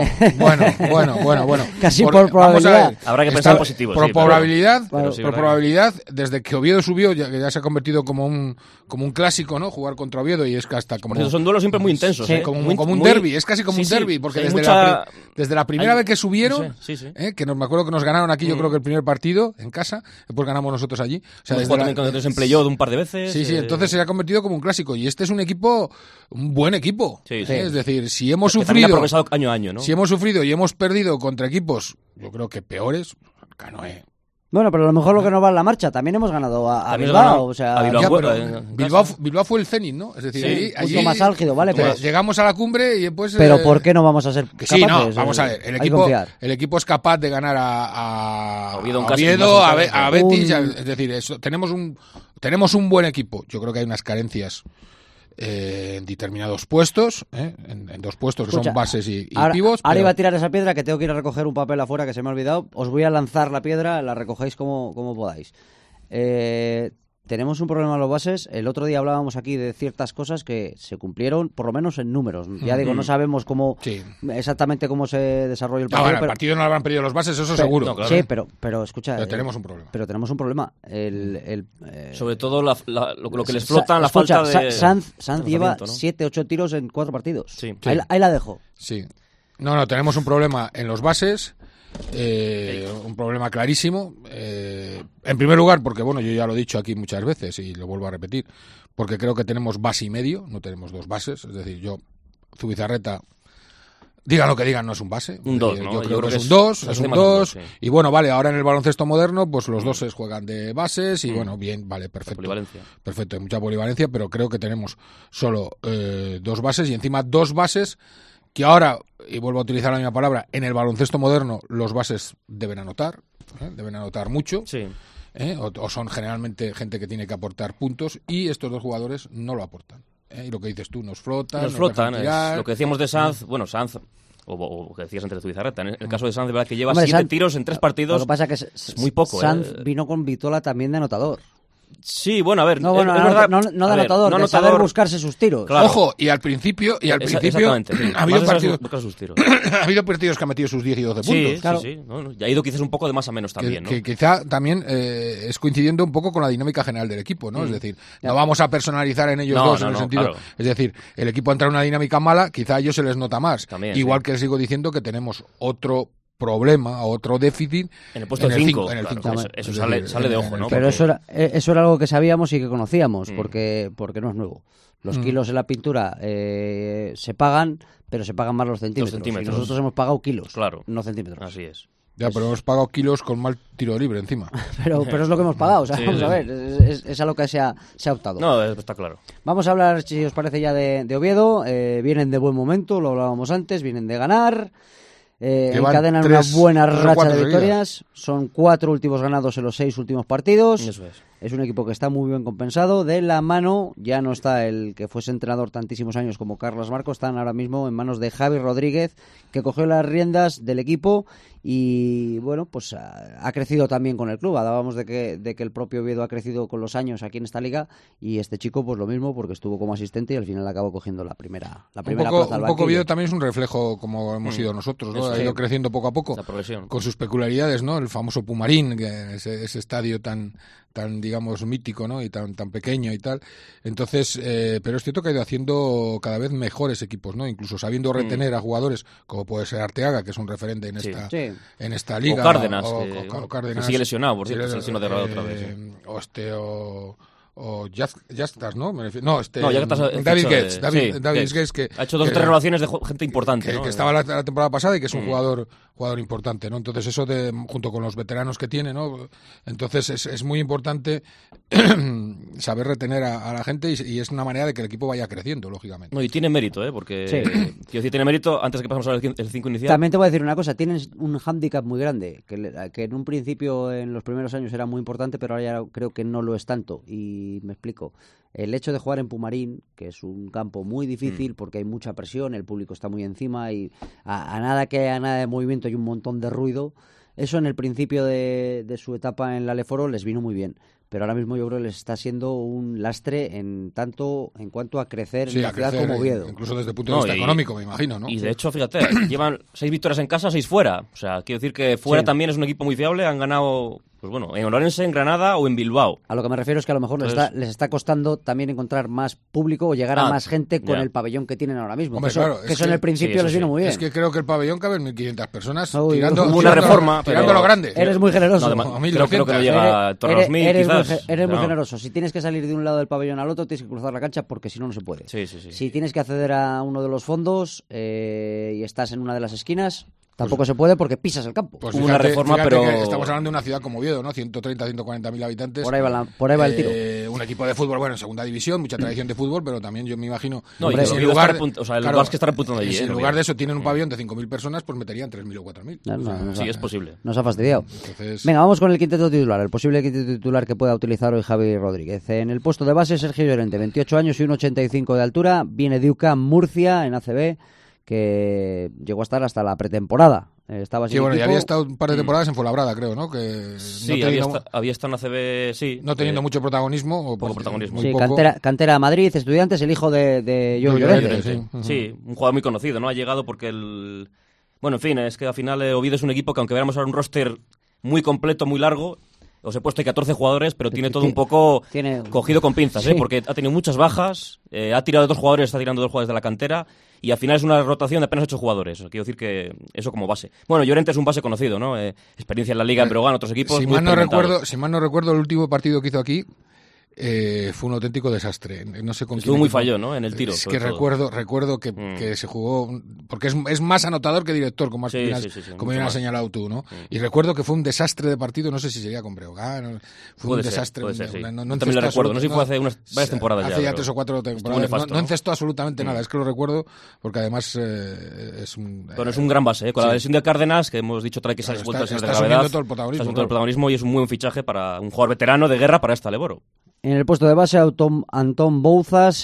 S3: Casi por probabilidad.
S5: Habrá que pensar positivo.
S16: Por probabilidad, desde que Oviedo subió, ya se ha convertido como un clásico, ¿no? Jugar contra Oviedo, y es que hasta como...
S5: Son duelos siempre muy intensos.
S16: Como un derbi, es casi como un derbi, porque desde la primera vez que subieron, que me acuerdo que nos ganaron aquí, yo creo que el primer partido en casa, después ganamos nosotros allí. O sea,
S5: desde en playoff un par de veces.
S16: Sí, entonces se ha convertido como un clásico, y este es un buen equipo. Es decir, si hemos sufrido,
S5: progresado año a año, ¿no?
S16: Si hemos sufrido y hemos perdido contra equipos, yo creo que peores, Canoe.
S3: Bueno, pero a lo mejor lo que nos va en la marcha, también hemos ganado a Bilbao, o sea...
S16: Bilbao fue el Zenit, ¿no? Es decir, allí
S3: mucho más álgido, ¿vale? Pues
S16: llegamos a la cumbre y después...
S3: Pero ¿por qué no vamos a ser capaces?
S16: Sí, no, vamos a ver, el equipo es capaz de ganar a Oviedo, a Betis, es decir, tenemos un buen equipo. Yo creo que hay unas carencias en determinados puestos, en dos puestos que son bases y pivos.
S3: Ahora iba a tirar esa piedra, que tengo que ir a recoger un papel afuera que se me ha olvidado. Os voy a lanzar la piedra, la recogéis como podáis. Tenemos un problema en los bases. El otro día hablábamos aquí de ciertas cosas que se cumplieron, por lo menos en números. Ya digo, no sabemos exactamente cómo se desarrolla el partido.
S16: El partido no lo habrán perdido los bases, eso seguro.
S3: No, claro. Sí, pero escucha...
S16: Pero tenemos un problema.
S3: Pero tenemos un problema.
S5: Sobre todo lo que les flotan, la falta de...
S3: Sanz lleva 7-8 tiros en 4 partidos.
S5: Sí.
S3: Ahí la dejo.
S16: Sí. No, tenemos un problema en los bases. Un problema clarísimo, en primer lugar porque, bueno, yo ya lo he dicho aquí muchas veces y lo vuelvo a repetir, porque creo que tenemos base y medio, no tenemos dos bases. Es decir, Zubizarreta, digan lo que digan, no es un base,
S5: un 2, ¿no?
S16: Yo creo que es un 2 sí. Y bueno, vale, ahora en el baloncesto moderno pues los doses juegan de bases y bueno, bien, vale, perfecto, hay mucha polivalencia, pero creo que tenemos solo 2 bases, y encima 2 bases que ahora, y vuelvo a utilizar la misma palabra, en el baloncesto moderno los bases deben anotar mucho, o son generalmente gente que tiene que aportar puntos, y estos 2 jugadores no lo aportan. Y lo que dices tú, nos flotan,
S5: es lo que decíamos de Sanz, Sanz, o que decías antes de Zubizarreta, en el caso de Sanz, de verdad que lleva 7 tiros en 3 partidos.
S3: Lo que pasa es que
S5: es muy poco.
S3: Sanz vino con Vitola también de anotador.
S5: Sí, es verdad.
S3: No de anotador, de saber buscarse sus tiros.
S16: Claro. Ojo, y al principio ha habido partidos que han metido sus 10 y 12 puntos.
S5: Sí. No, ya ha ido quizás un poco de más a menos también, ¿no?
S16: Que quizá también es coincidiendo un poco con la dinámica general del equipo, ¿no? Es decir, no vamos a personalizar en ellos dos en el sentido. Claro. Es decir, el equipo entra en una dinámica mala, quizá a ellos se les nota más. También, igual que sigo diciendo que tenemos otro problema, otro déficit
S5: en el puesto 5. Eso sale de ojo, ¿no?
S3: Pero eso era algo que sabíamos y que conocíamos, porque no es nuevo. Los kilos en la pintura se pagan, pero se pagan más los centímetros. Y nosotros hemos pagado kilos, no centímetros.
S5: Así es.
S16: Ya, pero hemos pagado kilos con mal tiro libre encima.
S3: pero es lo que hemos pagado, o sea, vamos a ver, es a lo que se ha optado.
S5: No, está claro.
S3: Vamos a hablar, si os parece, ya de Oviedo. Vienen de buen momento, lo hablábamos antes, vienen de ganar. Encadenan una buena racha de victorias. Son 4 últimos ganados en los 6 últimos partidos.
S5: Eso es.
S3: Es un equipo que está muy bien compensado. De la mano, ya no está el que fuese entrenador tantísimos años como Carlos Marco, están ahora mismo en manos de Javi Rodríguez, que cogió las riendas del equipo y, bueno, pues ha crecido también con el club. Hablábamos de que el propio Oviedo ha crecido con los años aquí en esta liga, y este chico pues lo mismo, porque estuvo como asistente y al final acabó cogiendo la primera plaza.
S16: Un poco Oviedo también es un reflejo como hemos sido nosotros, ¿no? Ha ido creciendo poco a poco, con sus peculiaridades, ¿no? El famoso Pumarín, que ese estadio tan digamos mítico, ¿no? Y tan pequeño y tal. Entonces, pero es cierto que ha ido haciendo cada vez mejores equipos, ¿no? Incluso sabiendo retener a jugadores como puede ser Arteaga, que es un referente en esta liga.
S5: O Cárdenas,
S16: Cárdenas,
S5: que sigue lesionado, por cierto, se lesionó de otra vez.
S16: Jastas, ¿no?
S5: David
S16: Gates, que
S5: ha hecho 2 o 3 renovaciones de gente importante, ¿no?
S16: Que estaba la temporada pasada y que es un jugador importante, ¿no? Entonces eso junto con los veteranos que tiene, ¿no? Entonces es muy importante saber retener a la gente y es una manera de que el equipo vaya creciendo, lógicamente.
S5: No, y tiene mérito, porque quiero decir, tiene mérito antes que pasamos al 5 inicial.
S3: También te voy a decir una cosa, tienes un hándicap muy grande, que en un principio, en los primeros años era muy importante, pero ahora ya creo que no lo es tanto, y me explico. El hecho de jugar en Pumarín, que es un campo muy difícil porque hay mucha presión, el público está muy encima y a nada que haya nada de movimiento y un montón de ruido, eso en el principio de su etapa en la Leforo les vino muy bien. Pero ahora mismo yo creo que les está siendo un lastre en cuanto a crecer en la ciudad como Oviedo.
S16: Incluso desde el punto de vista económico, me imagino, ¿no?
S5: Y de hecho, fíjate, llevan 6 victorias en casa, 6 fuera. O sea, quiero decir que fuera también es un equipo muy fiable. Han ganado, pues bueno, en Orense, en Granada o en Bilbao.
S3: A lo que me refiero es que a lo mejor les está costando también encontrar más público o llegar a más gente con el pabellón que tienen ahora mismo.
S16: Hombre,
S3: que eso en el principio les vino muy bien.
S16: Es que creo que el pabellón cabe en 1.500 personas tirando
S5: una reforma,
S16: tirando lo grande.
S3: Eres muy generoso.
S5: Creo que no llega a torno a los 1.000, quizás.
S3: Eres muy generoso. Si tienes que salir de un lado del pabellón al otro, tienes que cruzar la cancha porque si no, no se puede. Si tienes que acceder a uno de los fondos y estás en una de las esquinas, tampoco se puede porque pisas el campo.
S16: Pues fíjate, una reforma, pero estamos hablando de una ciudad como Oviedo, ¿no? 130, 140.000 habitantes.
S3: Por ahí va el tiro.
S16: Un equipo de fútbol, bueno, en segunda división, mucha tradición de fútbol, pero también yo me imagino...
S5: No, y en lugar que estar apuntando allí.
S16: Si en lugar de eso tienen un pabellón de 5.000 personas, pues meterían 3.000 o 4.000.
S5: Sí, es posible.
S3: Nos ha fastidiado.
S16: Entonces...
S3: Venga, vamos con el quinteto titular, el posible quinteto titular que pueda utilizar hoy Javi Rodríguez. En el puesto de base, Sergio Llorente, 28 años y 1,85 de altura. Viene de UCAM Murcia, en ACB, que llegó a estar hasta la pretemporada. Estaba sin equipo.
S16: Ya había estado un par de temporadas en Fuenlabrada, creo, ¿no? Que
S5: sí, había estado en ACB, sí.
S16: No teniendo mucho protagonismo. O
S5: poco protagonismo.
S3: Sí, cantera Madrid, Estudiantes, el hijo de Joe Llorente.
S5: Sí, un jugador muy conocido, ¿no? Ha llegado porque Bueno, en fin, es que al final Oviedo es un equipo que aunque veamos ahora un roster muy completo, muy largo, os he puesto 14 jugadores, pero tiene todo un poco cogido con pinzas, porque ha tenido muchas bajas, ha tirado 2 jugadores, está tirando 2 jugadores de la cantera, y al final es una rotación de apenas 8 jugadores. Quiero decir que eso como base. Bueno, Llorente es un base conocido, ¿no? Experiencia en la Liga, pero gana otros equipos.
S16: Si mal no recuerdo, el último partido que hizo aquí fue un auténtico desastre. No sé con
S5: Estuvo muy falló, ¿no? En el tiro.
S16: Es que recuerdo que se jugó, porque es más anotador que director, como bien has señalado tú, ¿no? Y recuerdo que fue un desastre de partido, no sé si sería con Breogán, fue un desastre.
S5: Puede ser, sí. No también lo recuerdo, no sé si fue hace varias temporadas
S16: ya. Hace ya 3 o 4 temporadas. No encestó absolutamente nada, es que lo recuerdo, porque además es un...
S5: Pero es un gran base, con la lesión de Cárdenas, que hemos dicho trae que se ha vuelto a ser de gravedad. Está
S16: asumiendo todo el
S5: protagonismo y es un muy buen fichaje para un jugador veterano de guerra para esta Leboro.
S3: En el puesto de base, Antón Bouzas,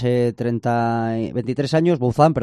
S3: 23 años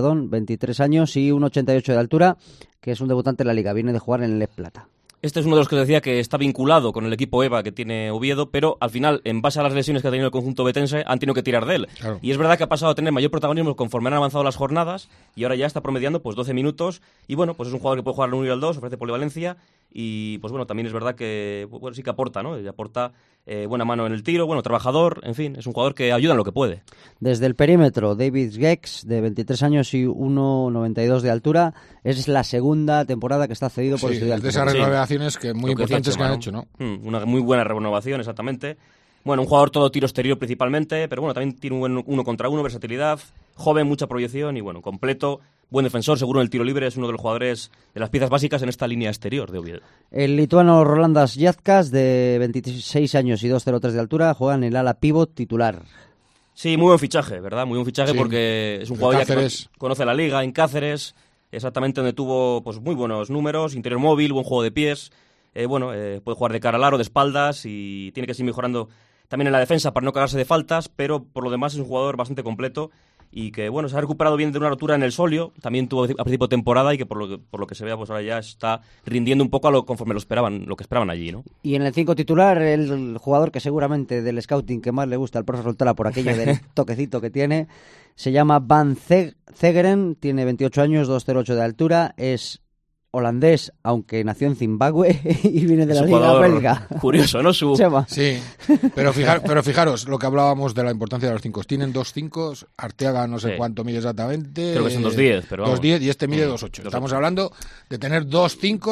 S3: y 1,88 de altura, que es un debutante en la Liga, viene de jugar en el Les Plata.
S5: Este es uno de los que decía que está vinculado con el equipo EVA que tiene Oviedo, pero al final, en base a las lesiones que ha tenido el conjunto betense, han tenido que tirar de él. Claro. Y es verdad que ha pasado a tener mayor protagonismo conforme han avanzado las jornadas y ahora ya está promediando 12 minutos. Y bueno, pues es un jugador que puede jugar al 1 y al 2, ofrece polivalencia y pues bueno, también es verdad que sí que aporta, ¿no? Y aporta buena mano en el tiro, trabajador, en fin, es un jugador que ayuda en lo que puede.
S3: Desde el perímetro, David Gex, de 23 años y 1,92 de altura, es la segunda temporada que está cedido por Estudiantes.
S16: De esas renovaciones que muy importantes que han hecho, ¿no?
S5: Una muy buena renovación, exactamente. Bueno, un jugador todo tiro exterior principalmente, pero bueno, también tiene un buen 1 contra 1, versatilidad, joven, mucha proyección y completo. Buen defensor, seguro en el tiro libre, es uno de los jugadores de las piezas básicas en esta línea exterior de Oviedo.
S3: El lituano Rolandas Jazkas, de 26 años y 2,03 de altura, juega en el ala pívot titular.
S5: Sí, muy buen fichaje, ¿verdad? Muy buen fichaje porque es un jugador que conoce la Liga en Cáceres, exactamente donde tuvo pues muy buenos números, interior móvil, buen juego de pies, puede jugar de cara al aro, de espaldas y tiene que seguir mejorando también en la defensa para no cagarse de faltas, pero por lo demás es un jugador bastante completo y que se ha recuperado bien de una rotura en el solio, también tuvo a principio de temporada y que por lo que se vea pues ahora ya está rindiendo un poco conforme lo que esperaban allí, ¿no?
S3: Y en el 5 titular, el jugador que seguramente del scouting que más le gusta al profe Soltera por aquello del toquecito que tiene, se llama Van Zegeren, tiene 28 años, 2,08 de altura, es holandés, aunque nació en Zimbabue y viene de la Liga Belga.
S5: Curioso, ¿no?
S16: Sí, pero fijaros lo que hablábamos de la importancia de los 5. Tienen 2 5, Arteaga no sé cuánto mide exactamente.
S5: Creo que son 2,10, pero vamos.
S16: 2,10 y este mide 2,8. Estamos hablando de tener 2 5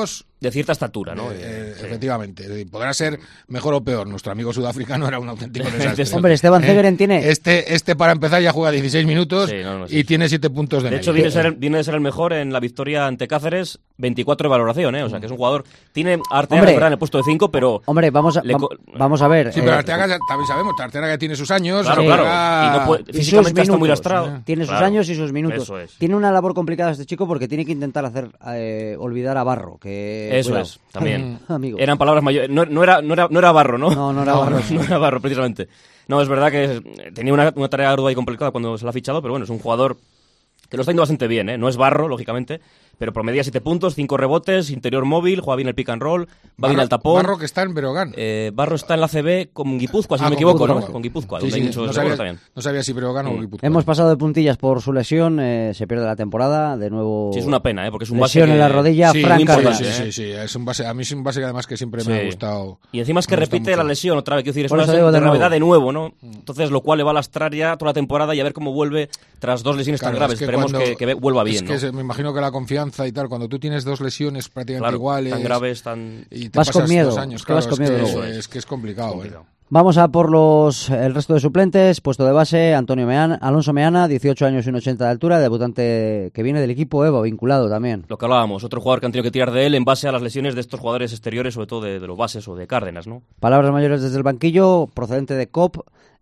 S5: de cierta estatura, ¿no?
S16: Efectivamente. Podrá ser mejor o peor. Nuestro amigo sudafricano era un auténtico desastre.
S3: Hombre, Esteban Zegeren tiene...
S16: Este para empezar ya juega 16 minutos y tiene 7 puntos de media.
S5: De hecho, viene de ser el mejor en la victoria ante Cáceres, 24 de valoración, ¿eh? O sea, que es un jugador... Tiene a Arteaga en el puesto de 5, pero...
S3: Hombre, vamos a ver.
S16: Sí, pero Arteaga también sabemos, Arteaga ya tiene sus años.
S5: Claro. Y no puede, físicamente está muy lastrado.
S3: Tiene sus años y sus minutos.
S5: Eso es.
S3: Tiene una labor complicada este chico porque tiene que intentar hacer olvidar a Barro.
S5: Eso es, también.
S3: Amigo.
S5: Eran palabras mayores. No era Barro, ¿no?
S3: No era Barro.
S5: No era Barro, precisamente. No, es verdad que tenía una tarea ardua y complicada cuando se la ha fichado, pero bueno, es un jugador que lo está yendo bastante bien, ¿eh? No es Barro, lógicamente, pero promedia 7 puntos, 5 rebotes, interior móvil, juega bien el pick and roll, va bien al tapón.
S16: Barro que está en Breogán.
S5: Barro está en la CB con Guipúzcoa, si no me equivoco, ¿no? Con Guipúzcoa, donde hay muchos también.
S16: No sabía si Breogán o Guipúzcoa.
S3: Hemos pasado de puntillas por su lesión, se pierde la temporada, de nuevo...
S5: Sí, es una pena, porque es un base
S3: lesión en la rodilla, franca.
S16: Sí, es un base, a mí es un base que además que siempre me ha gustado.
S5: Y encima es que repite la lesión otra vez, quiero decir, es una de gravedad de nuevo, ¿no? Entonces, lo cual le va a lastrar ya toda la temporada y a ver cómo vuelve tras 2 lesiones tan graves. Esperemos que vuelva bien,
S16: ¿no? Es que me imagino que la confianza y tal, cuando tú tienes 2 lesiones prácticamente iguales,
S5: tan graves, tan...
S16: y te
S3: vas
S16: pasas
S3: con miedo,
S16: 2 años,
S3: vas con miedo.
S16: Es que es complicado.
S3: Vamos a por el resto de suplentes. Puesto de base, Alonso Meana, 18 años y 1,80 de altura, debutante que viene del equipo EVO, vinculado también.
S5: Lo que hablábamos, otro jugador que han tenido que tirar de él en base a las lesiones de estos jugadores exteriores, sobre todo de los bases o de Cárdenas, ¿no?
S3: Palabras mayores desde el banquillo, procedente de COP,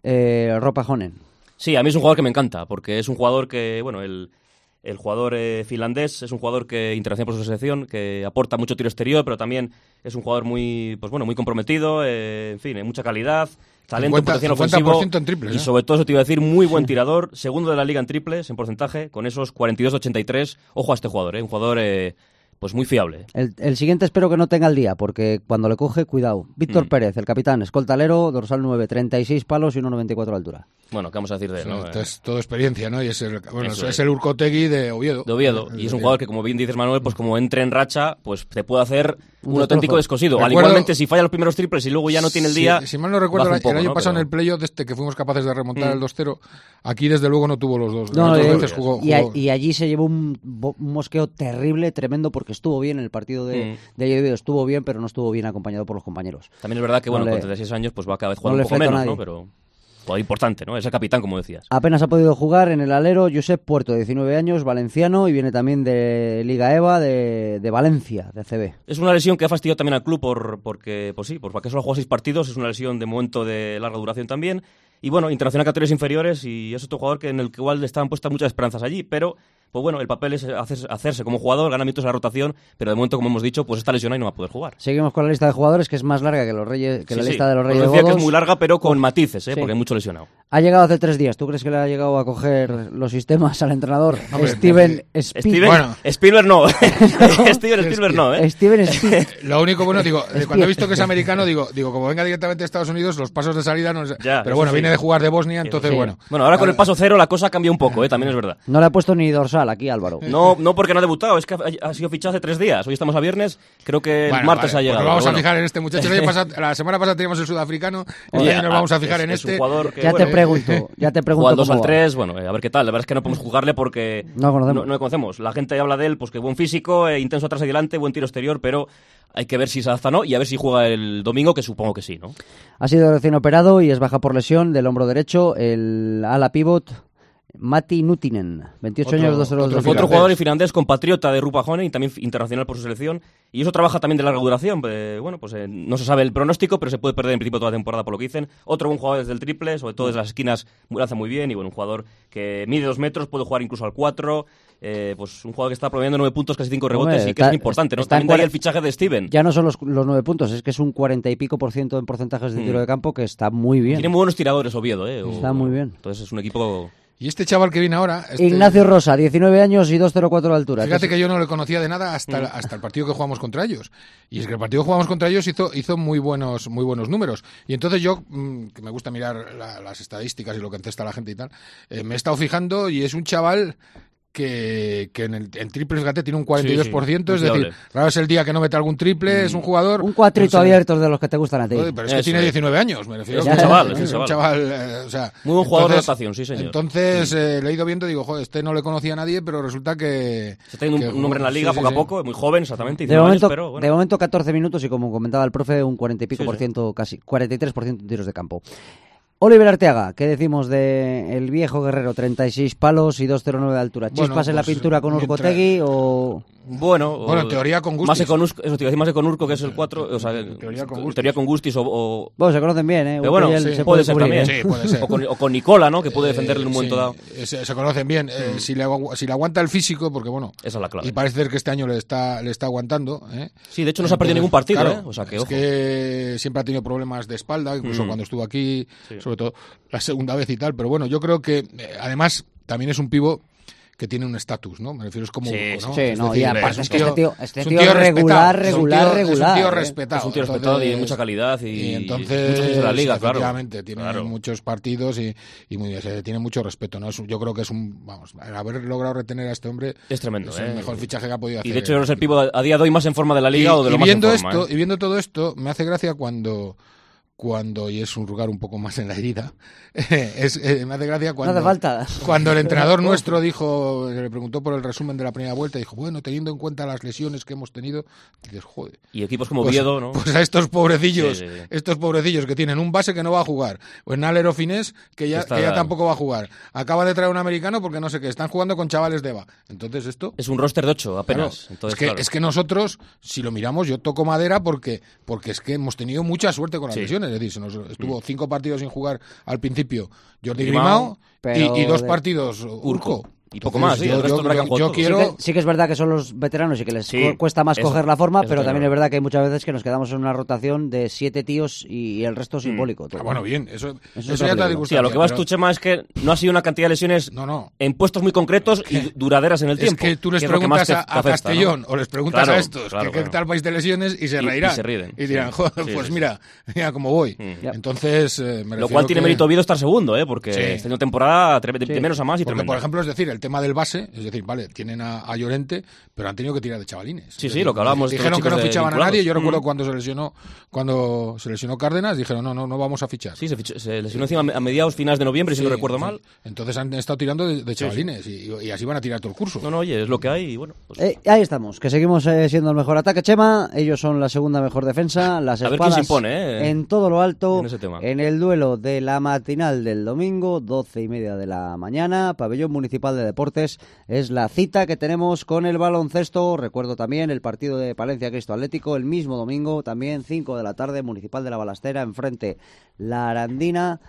S3: Ropa Honen.
S5: Sí, a mí es un jugador que me encanta, porque es un jugador que, bueno, el jugador finlandés es un jugador que internaciona por su selección, que aporta mucho tiro exterior, pero también es un jugador muy comprometido, en fin, mucha calidad, talento, potencial ofensivo,
S16: en triples,
S5: y sobre todo, eso te iba a decir, muy buen tirador, segundo de la liga en triples, en porcentaje, con esos 42-83. Ojo a este jugador, un jugador pues muy fiable.
S3: El siguiente espero que no tenga el día, porque cuando le coge, cuidado. Víctor Pérez, el capitán, escoltalero, dorsal 9, 36 palos y 1,94 de altura.
S5: Bueno, ¿qué vamos a decir de él? ¿no?
S16: Es todo experiencia, ¿no? Y es el Urcotegui de Oviedo.
S5: Y es un jugador que, como bien dices, Manuel, pues como entre en racha, pues te puede hacer un auténtico descosido. Igualmente, si falla los primeros triples y luego ya no tiene el día...
S16: Si mal no recuerdo, el año pasado en el playoff, desde que fuimos capaces de remontar el 2-0, aquí desde luego no tuvo los dos.
S3: Veces jugó. Y allí se llevó un mosqueo terrible, tremendo, porque estuvo bien en el partido de Oviedo, estuvo bien, pero no estuvo bien acompañado por los compañeros.
S5: También es verdad que, bueno, con 36 años, pues va cada vez jugando un poco menos, ¿no? Pero... jugador importante, ¿no? Es el capitán, como decías.
S3: Apenas ha podido jugar en el alero Josep Puerto, 19 años, valenciano, y viene también de Liga EVA, de Valencia, de ACB.
S5: Es una lesión que ha fastidiado también al club porque solo jugó 6 partidos, es una lesión de momento de larga duración también. Y bueno, internacional categorías inferiores, y es otro jugador en el que igual le estaban puestas muchas esperanzas allí, pero... pues bueno, el papel es hacerse como jugador, ganar minutos a la rotación, pero de momento, como hemos dicho, pues está lesionado y no va a poder jugar.
S3: Seguimos con la lista de jugadores, que es más larga que la lista de los Reyes de
S5: Godos.
S3: Que
S5: es muy larga, pero con matices, porque hay mucho lesionado.
S3: Ha llegado hace 3 días. ¿Tú crees que le ha llegado a coger los sistemas al entrenador? Steven
S5: Spielberg no. Steven Spielberg no,
S3: Steven Spielberg.
S16: Lo único bueno, cuando he visto que es americano, digo, como venga directamente de Estados Unidos, los pasos de salida no... pero bueno, viene de jugar de Bosnia, entonces bueno.
S5: Bueno, ahora con el paso 0 la cosa cambia un poco, también es verdad.
S3: No le ha puesto ni dorsal aquí, Álvaro.
S5: No, porque no ha debutado, es que ha sido fichado hace 3 días. Hoy estamos a viernes, creo que el martes ha llegado.
S16: Pues vamos a fijar en este muchacho. La semana pasada teníamos el sudafricano, y hoy nos vamos a fijar en este.
S5: Es un jugador que,
S3: ya te pregunto.
S5: Juega al 2 al 3, a ver qué tal. La verdad es que no podemos jugarle porque no le conocemos. La gente habla de él, pues que buen físico, intenso atrás y adelante, buen tiro exterior, pero hay que ver si se adapta o no y a ver si juega el domingo, que supongo que sí, ¿no?
S3: Ha sido recién operado y es baja por lesión del hombro derecho, el ala pivot Matti Nutinen, 28 años, 2-0.
S5: Otro jugador finlandés, compatriota de Rupa Honen y también internacional por su selección. Y eso trabaja también de larga duración. No se sabe el pronóstico, pero se puede perder en principio toda la temporada por lo que dicen. Otro buen jugador desde el triple, sobre todo desde las esquinas, lanza muy bien. Y bueno, un jugador que mide 2 metros, puede jugar incluso al 4. Pues un jugador que está promediando 9 puntos, casi 5 rebotes, y que es importante, ¿no? También de ahí el fichaje de Steven.
S3: Ya no son los 9 puntos, es que es un 40 y pico % en porcentajes de tiro de campo, que está muy bien.
S5: Tiene muy buenos tiradores Oviedo,
S3: Está muy bien.
S5: Entonces es un equipo...
S16: Y este chaval que viene ahora...
S3: Ignacio Rosa, 19 años y 2,04 de altura.
S16: Fíjate que yo no le conocía de nada hasta el partido que jugamos contra ellos. Y es que el partido que jugamos contra ellos hizo muy buenos números. Y entonces yo, que me gusta mirar las estadísticas y lo que encesta la gente y tal, me he estado fijando y es un chaval que en triples Gate tiene un 42%, es decir,
S5: fiable.
S16: raro es el día que no mete algún triple, es un jugador...
S3: Un cuatrito abierto de los que te gustan a ti.
S16: Pero es que tiene 19 años, me refiero.
S5: Es un chaval,
S16: o sea,
S5: muy buen jugador de rotación, sí señor.
S16: Entonces le he ido viendo y digo, joder, este no le conocía a nadie, pero resulta que...
S5: Se está teniendo un nombre en la liga poco a poco, muy joven exactamente,
S3: de momento,
S5: años, pero bueno.
S3: De momento 14 minutos y como comentaba el profe, un 40 y pico por ciento, casi 43% de tiros de campo. Oliver Arteaga, ¿qué decimos de el viejo guerrero? 36 palos y 2,09 de altura. ¿Chispas
S16: Bueno,
S3: en la pintura con Urcotegui o...?
S16: Bueno, en teoría con Gustis.
S3: Más
S5: con Urco, que es el 4, o sea, teoría con Gustis o...
S3: Bueno, se conocen bien, ¿eh?
S5: Pero bueno,
S3: se
S5: puede ser
S3: cubrir,
S5: también.
S16: Sí, puede ser.
S5: O con Nicola, ¿no? Que puede defenderle en un momento dado.
S16: Se conocen bien. Si le aguanta el físico, porque bueno...
S5: Esa es la clave.
S16: Y parece ser que este año le está aguantando.
S5: Sí, de hecho no se ha perdido ningún partido,
S16: claro,
S5: O sea, que,
S16: es
S5: ojo.
S16: que siempre ha tenido problemas de espalda, incluso cuando estuvo aquí, sobre todo la segunda vez y tal. Pero bueno, yo creo que además también es un pivo que tiene un estatus, ¿no? Me refiero, es como...
S3: Sí,
S16: ¿no?
S3: sí,
S16: es
S3: no,
S16: decir,
S3: y aparte
S16: es
S3: es que este tío
S16: es un
S3: regular.
S16: Es un tío respetado.
S5: Es un tío respetado y de mucha calidad y
S16: entonces,
S5: muchos años de la liga, claro.
S16: Efectivamente, tiene muchos partidos y tiene mucho respeto, ¿no? Yo creo que es haber logrado retener a este hombre
S5: es tremendo,
S16: es el mejor fichaje que ha podido hacer.
S5: Y de hecho es el pivo a día de hoy más en forma de la liga o de lo más en forma.
S16: Y viendo todo esto, me hace gracia cuando y es un lugar un poco más en la herida, me hace gracia cuando,
S3: no hace falta.
S16: Cuando el entrenador nuestro le preguntó por el resumen de la primera vuelta, dijo, bueno, teniendo en cuenta las lesiones que hemos tenido, dices, joder.
S5: Y equipos como Oviedo, ¿no?
S16: Pues a estos pobrecillos que tienen un base que no va a jugar, o en Alero Finés, que ya tampoco va a jugar. Acaba de traer un americano porque no sé qué, están jugando con chavales de EVA. Entonces esto...
S5: Es un roster de 8 apenas.
S16: Claro,
S5: Entonces,
S16: es que nosotros, si lo miramos, yo toco madera porque es que hemos tenido mucha suerte con las lesiones. Es decir, se nos estuvo 5 partidos sin jugar al principio Jordi Grimao y 2 partidos Urco.
S5: Y poco más, yo
S3: quiero... Sí que es verdad que son los veteranos y que les cuesta más coger la forma, pero también es verdad que hay muchas veces que nos quedamos en una rotación de 7 tíos y el resto simbólico.
S16: Bueno, bien, eso ya
S5: te ha disgustado. Sí, a lo que vas tú, Chema, es que no ha sido una cantidad de lesiones en puestos muy concretos y duraderas en el tiempo.
S16: Es que tú les preguntas a Castellón o les preguntas a estos qué tal vais de lesiones y se reirán.
S5: Y se ríen.
S16: Y dirán, joder, pues mira cómo voy. Entonces,
S5: lo cual tiene mérito Oviedo estar segundo, porque esta año temporada de menos a más y
S16: porque, por ejemplo, es decir, el tema del base, es decir, vale, tienen a Llorente, pero han tenido que tirar de chavalines.
S5: Sí, lo que hablábamos.
S16: Dijeron que no fichaban a nadie. Yo recuerdo cuando se lesionó Cárdenas, dijeron no vamos a fichar.
S5: Sí, se lesionó encima a mediados, finales de noviembre, si no recuerdo mal.
S16: Entonces han estado tirando de chavalines y así van a tirar todo el curso.
S5: No, oye, es lo que hay y bueno.
S3: Pues... ahí estamos, que seguimos siendo el mejor ataque, Chema. Ellos son la segunda mejor defensa. Las espadas,
S5: a ver quién se impone,
S3: en todo lo alto.
S5: En ese tema.
S3: En el duelo de la matinal del domingo, 12:30 de la mañana, Pabellón Municipal de Deportes, es la cita que tenemos con el baloncesto. Recuerdo también el partido de Palencia Cristo Atlético el mismo domingo, también 5 de la tarde, Municipal de la Balastera, enfrente la Arandina.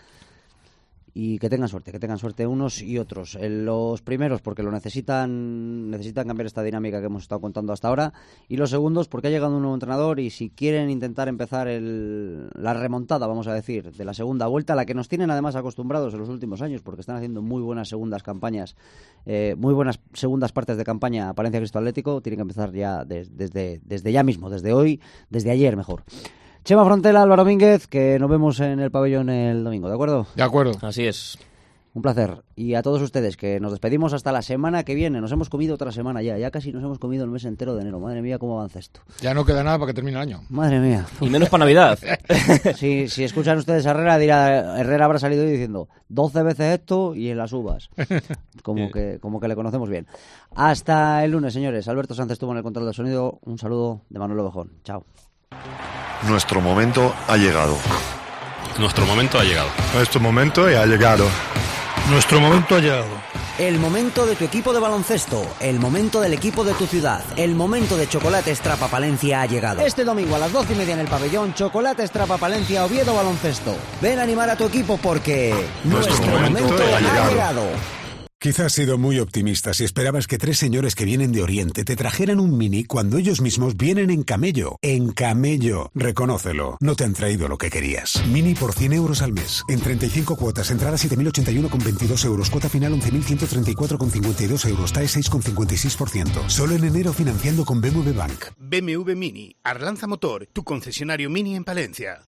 S3: Y que tengan suerte unos y otros. Los primeros porque lo necesitan cambiar esta dinámica que hemos estado contando hasta ahora, y los segundos porque ha llegado un nuevo entrenador y si quieren intentar empezar la remontada, vamos a decir, de la segunda vuelta, a la que nos tienen además acostumbrados en los últimos años, porque están haciendo muy buenas segundas campañas, muy buenas segundas partes de campaña a Palencia Cristo Atlético, tienen que empezar ya desde ya mismo, desde hoy, desde ayer mejor. Chema Frontela, Álvaro Mínguez, que nos vemos en el pabellón el domingo, ¿de acuerdo?
S16: De acuerdo.
S5: Así es.
S3: Un placer. Y a todos ustedes, que nos despedimos hasta la semana que viene. Nos hemos comido otra semana ya casi nos hemos comido el mes entero de enero. Madre mía, cómo avanza esto.
S16: Ya no queda nada para que termine el año.
S3: Madre mía.
S5: Y menos para Navidad.
S3: Si escuchan ustedes a Herrera habrá salido hoy diciendo 12 veces esto y en las uvas. Como que le conocemos bien. Hasta el lunes, señores. Alberto Sánchez estuvo en el control del sonido. Un saludo de Manuel Ovejón. Chao.
S6: Nuestro momento ha llegado.
S17: Nuestro momento ha llegado.
S18: Nuestro momento ha llegado. Nuestro momento ha llegado.
S14: El momento de tu equipo de baloncesto, el momento del equipo de tu ciudad, el momento de Chocolates Trapa Palencia ha llegado.
S3: Este domingo a las 12:30 en el pabellón, Chocolates Trapa Palencia Oviedo Baloncesto.
S14: Ven a animar a tu equipo porque
S18: nuestro momento ha
S14: llegado.
S19: Quizás has sido muy optimista si esperabas que 3 señores que vienen de Oriente te trajeran un Mini cuando ellos mismos vienen en camello. En camello. Reconócelo. No te han traído lo que querías. Mini por 100 euros al mes. En 35 cuotas. Entrada 7.081,22 euros. Cuota final 11.134,52 euros. TAE 6,56%. Solo en enero financiando con BMW Bank.
S7: BMW Mini. Arlanza Motor. Tu concesionario Mini en Palencia.